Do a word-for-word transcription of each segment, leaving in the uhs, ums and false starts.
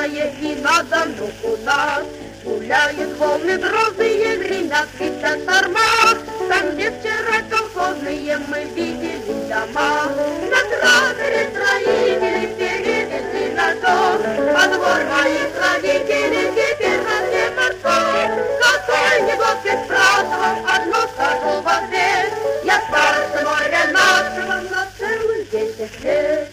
черное и надо, ну куда? Гуляют волны грозные, гремят птица торма. Там, где вчера колхозные мы видели дома. На тракторе строители перевезли на дом. Во двор моих родителей теперь на все морской. Какой-нибудь ты спрашивал, одно скажу в ответ. Я старше моря нашего на целых десять лет.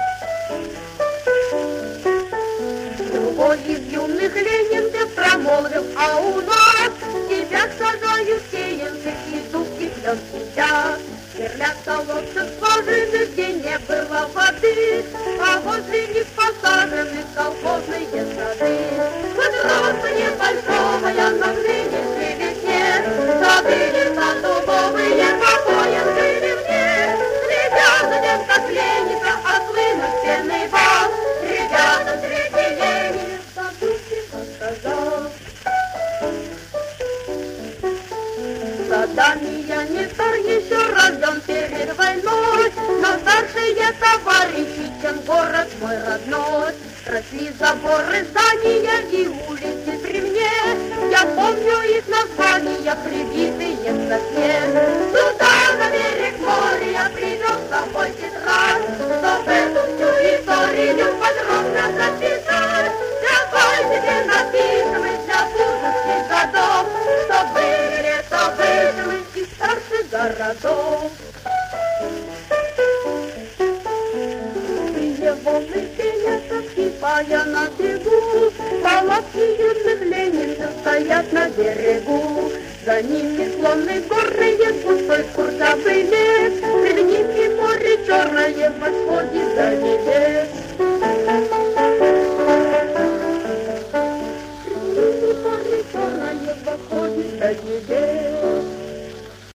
Другой из юных Ленин ты промолвил, а у нас тебя сажают сеянцы, и дубки клен сейчас. Сверлят колодцы скважины, где не было воды, а возле них посажены колхозные сады. Взрослые большого на нынешней весне, забыли садубовые покоя жили мне. Ребята, нет как Ленина, отлынут стенный вал. Ребята, третий Ленин, задумки рассказал. Задание не стар еще рожден перед войной, но старшие товарищи, чем город мой родной. Росли заборы, здания и улицы при мне. Я помню их названия, прибитые к сосне. Сюда, на берег моря, я привез с собой тетрадь, чтоб эту всю историю подробно записать. Давай тебе написывай для будущих годов, чтоб были, что выживы из старших городов. Волны пенятся, скипая на берегу, палатки юных ленинцев стоят на берегу. За ними склоны горные, густой куртовый лес, перед ними море черное восходит за небес.